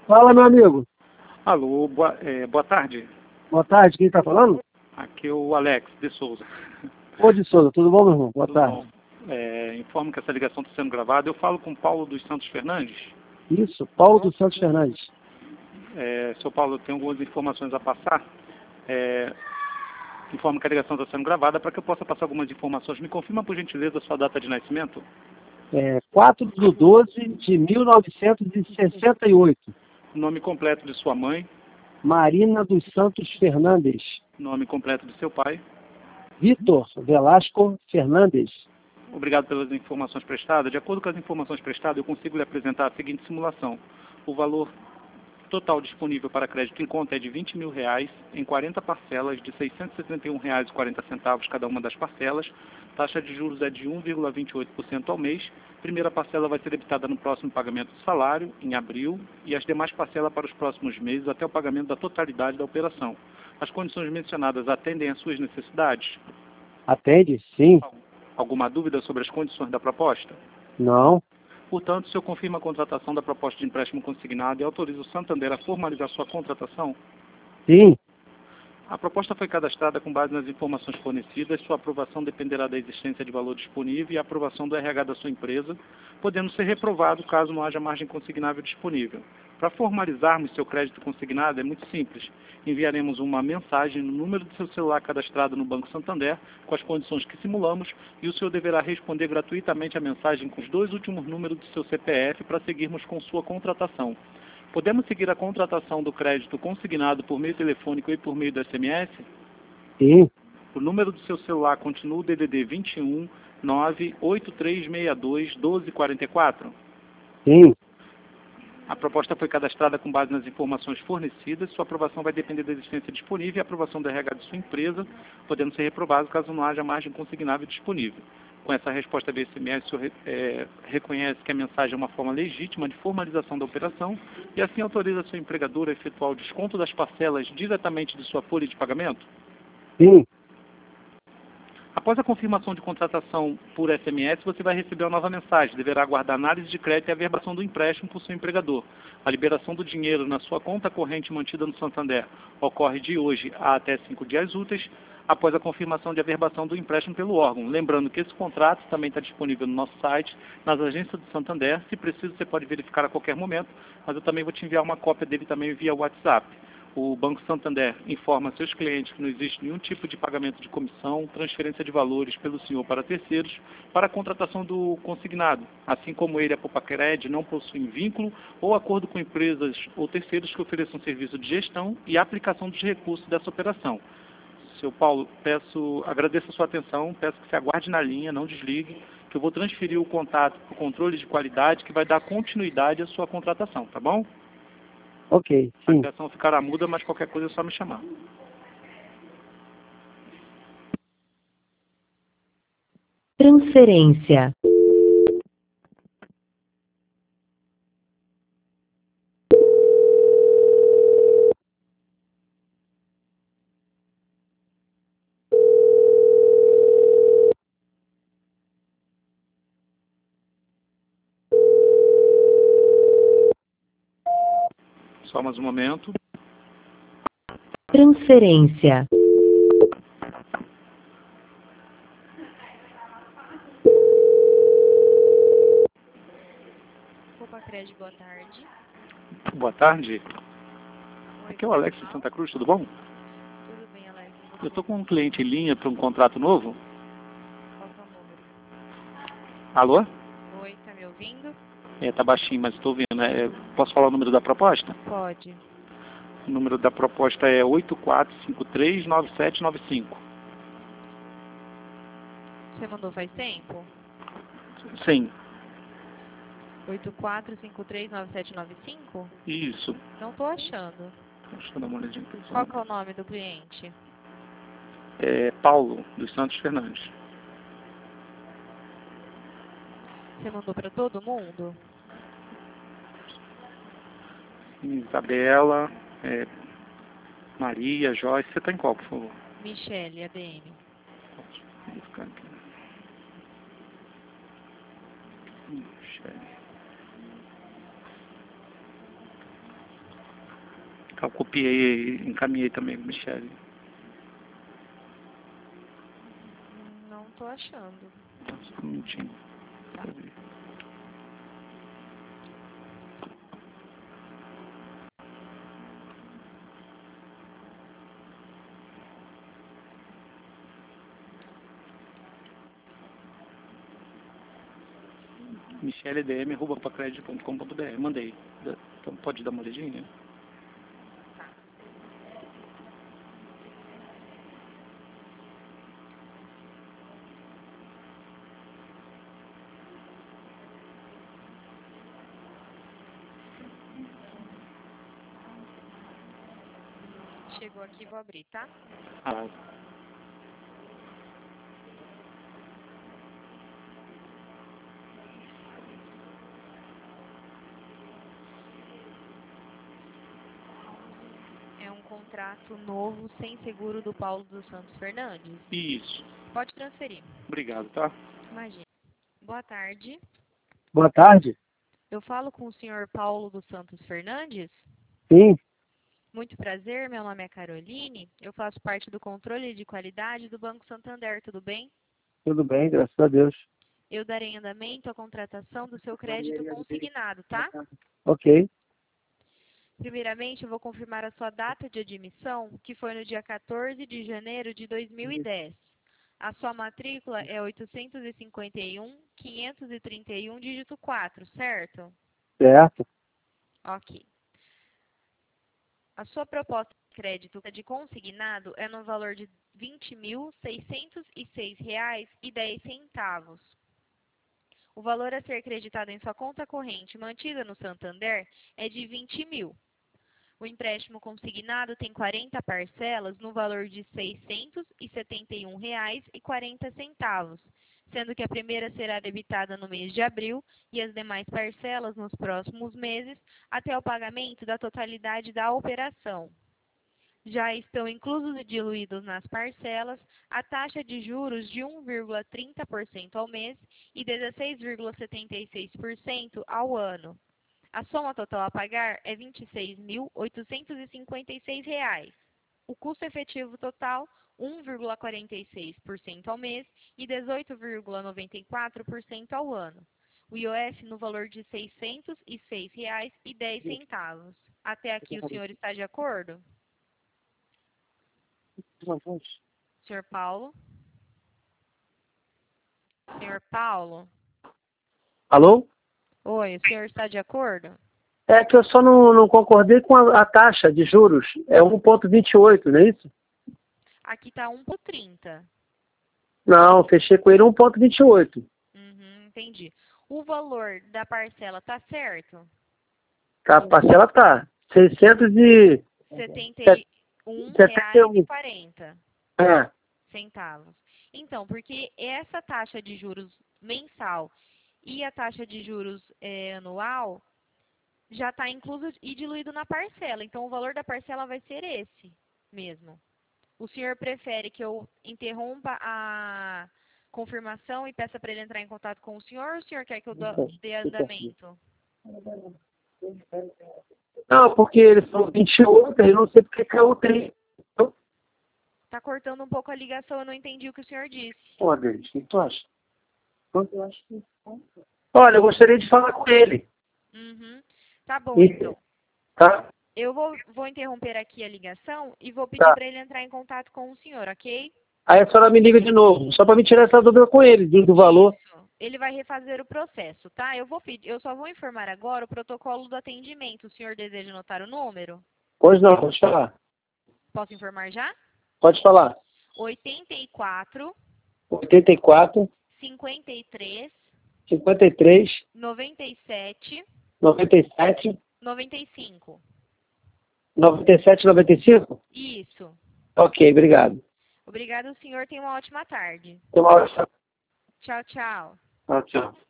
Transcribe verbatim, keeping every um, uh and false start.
Fala, meu amigo. Alô, boa, é, boa tarde. Boa tarde, quem está falando? Aqui é o Alex de Souza. Ô, de Souza, tudo bom, meu irmão? Boa Tudo tarde. bom? É, informo que essa ligação está sendo gravada. Eu falo com Paulo dos Santos Fernandes. Isso, Paulo dos Santos Fernandes. É, seu Paulo, eu tenho algumas informações a passar. É, informo que a ligação está sendo gravada para que eu possa passar algumas informações. Me confirma, por gentileza, a sua data de nascimento? É, quatro de doze de mil novecentos e sessenta e oito. Nome completo de sua mãe. Marina dos Santos Fernandes. Nome completo de seu pai. Vitor Velasco Fernandes. Obrigado pelas informações prestadas. De acordo com as informações prestadas, eu consigo lhe apresentar a seguinte simulação. O valor total disponível para crédito em conta é de vinte mil reais em quarenta parcelas de seiscentos e setenta e um reais e quarenta centavos cada uma das parcelas. Taxa de juros é de um vírgula vinte e oito por cento ao mês. Primeira parcela vai ser debitada no próximo pagamento do salário, em abril, e as demais parcelas para os próximos meses até o pagamento da totalidade da operação. As condições mencionadas atendem às suas necessidades? Atende? Sim. Alguma dúvida sobre as condições da proposta? Não. Portanto, o senhor confirma a contratação da proposta de empréstimo consignado e autoriza o Santander a formalizar sua contratação? Sim. A proposta foi cadastrada com base nas informações fornecidas. Sua aprovação dependerá da existência de valor disponível e a aprovação do R H da sua empresa, podendo ser reprovado caso não haja margem consignável disponível. Para formalizarmos seu crédito consignado é muito simples. Enviaremos uma mensagem no número do seu celular cadastrado no Banco Santander, com as condições que simulamos, e o senhor deverá responder gratuitamente a mensagem com os dois últimos números do seu C P F para seguirmos com sua contratação. Podemos seguir a contratação do crédito consignado por meio telefônico e por meio do S M S? Sim. O número do seu celular continua o D D D vinte e um, nove oito três seis dois, um dois quatro quatro? Sim. A proposta foi cadastrada com base nas informações fornecidas. Sua aprovação vai depender da existência disponível e aprovação do R H de sua empresa, podendo ser reprovado caso não haja margem consignável disponível. Com essa resposta via S M S, o senhor é, reconhece que a mensagem é uma forma legítima de formalização da operação e assim autoriza seu empregador a efetuar o desconto das parcelas diretamente de sua folha de pagamento? Sim. Após a confirmação de contratação por S M S, você vai receber uma nova mensagem. Deverá aguardar análise de crédito e a averbação do empréstimo por seu empregador. A liberação do dinheiro na sua conta corrente mantida no Santander ocorre de hoje a até cinco dias úteis, após a confirmação de averbação do empréstimo pelo órgão. Lembrando que esse contrato também está disponível no nosso site, nas agências do Santander. Se preciso, você pode verificar a qualquer momento, mas eu também vou te enviar uma cópia dele também via WhatsApp. O Banco Santander informa seus clientes que não existe nenhum tipo de pagamento de comissão, transferência de valores pelo senhor para terceiros, para a contratação do consignado, assim como ele e a Popacred não possuem vínculo ou acordo com empresas ou terceiros que ofereçam serviço de gestão e aplicação dos recursos dessa operação. Seu Paulo, peço, agradeço a sua atenção, peço que se aguarde na linha, não desligue, que eu vou transferir o contato para o controle de qualidade que vai dar continuidade à sua contratação, tá bom? Ok, A sim. ligação ficará muda, mas qualquer coisa é só me chamar. Transferência. Só mais um momento. Transferência. Popacred, boa tarde. Boa tarde. Oi, Aqui é o Alex de Santa Cruz, tudo bom? tudo bem, Alex? E Eu você? estou com um cliente em linha para um contrato novo. Qual que é o número? Alô? Oi, tá me ouvindo? É, tá baixinho, mas estou ouvindo. É, posso falar o número da proposta? Pode. O número da proposta é oito quatro cinco três nove sete nove cinco. Você mandou faz tempo? Sim, oito quatro cinco três nove sete nove cinco? isso. Não tô achando. Deixa eu dar uma olhadinha aqui. Qual que é o nome do cliente? É Paulo, dos Santos Fernandes. Você mandou para todo mundo? Isabela, é, Maria, Joyce. Você está em qual, por favor? Michele, A D M. Vou ficar aqui. Michele. Eu copiei e encaminhei também, Michele. Não tô achando. Só um minutinho. Tá. michele d m arroba pacred ponto com ponto b r. Mandei. Então pode dar uma olhadinha? Chegou aqui, vou abrir, tá? Ah, É um contrato novo, sem seguro, do Paulo dos Santos Fernandes. isso. Pode transferir. Obrigado, tá? Imagina. Boa tarde. Boa tarde. Eu falo com o senhor Paulo dos Santos Fernandes? Sim, Muito prazer, meu nome é Caroline. Eu faço parte do controle de qualidade do Banco Santander, tudo bem? tudo bem, graças a Deus. Eu darei andamento à contratação do seu crédito consignado, tá? Ok, Primeiramente, eu vou confirmar a sua data de admissão, que foi no dia quatorze de janeiro de dois mil e dez. A sua matrícula é oitocentos e cinquenta e um, quinhentos e trinta e um, dígito quatro, certo? certo. Ok. A sua proposta de crédito de consignado é no valor de vinte mil, seiscentos e seis reais e dez centavos. O valor a ser creditado em sua conta corrente mantida no Santander é de vinte mil. O empréstimo consignado tem quarenta parcelas no valor de seiscentos e setenta e um reais e quarenta centavos, sendo que a primeira será debitada no mês de abril e as demais parcelas nos próximos meses, até o pagamento da totalidade da operação. Já estão inclusos e diluídos nas parcelas a taxa de juros de um vírgula trinta por cento ao mês e dezesseis vírgula setenta e seis por cento ao ano. A soma total a pagar é vinte e seis mil, oitocentos e cinquenta e seis reais. O custo efetivo total, um vírgula quarenta e seis por cento ao mês e dezoito vírgula noventa e quatro por cento ao ano. O I O F no valor de seiscentos e seis reais e dez centavos. Até aqui o senhor está de acordo? Senhor Paulo? Senhor Paulo? Alô? Oi, o senhor está de acordo? É que eu só não, não concordei com a, a taxa de juros. É um vírgula vinte e oito, não é isso? Aqui está um por trinta. Não, fechei com ele um vírgula vinte e oito. Uhum, entendi. O valor da parcela está certo? A parcela tá seiscentos e setenta e um reais e quarenta É, centavos. Então, porque essa taxa de juros mensal e a taxa de juros é, anual já está incluso e diluído na parcela. Então, o valor da parcela vai ser esse mesmo. O senhor prefere que eu interrompa a confirmação e peça para ele entrar em contato com o senhor, ou o senhor quer que eu dê andamento? não, porque ele falou vinte e oito, eu não sei porque caiu o três. Está cortando um pouco a ligação, eu não entendi o que o senhor disse. Pô, Deus, o que tu acha? Eu acho que... Olha, eu gostaria de falar com ele. Uhum. Tá bom, E- então. Tá? Eu vou, vou interromper aqui a ligação e vou pedir Tá. para ele entrar em contato com o senhor, ok? Aí a senhora me liga de novo, só para me tirar essa dúvida com ele, do, do valor. Isso. Ele vai refazer o processo, tá? Eu vou pedir, eu só vou informar agora o protocolo do atendimento. O senhor deseja anotar o número? Pois não, pode falar. Posso informar já? Pode falar. oitenta e quatro, oitenta e quatro, cinquenta e três, cinquenta e três, noventa e sete, noventa e sete, noventa e cinco. noventa e sete, noventa e cinco? Isso. Ok, obrigado. Obrigada, o senhor. Tenha uma ótima tarde. Tem uma hora. Tchau, tchau. Tchau, tchau.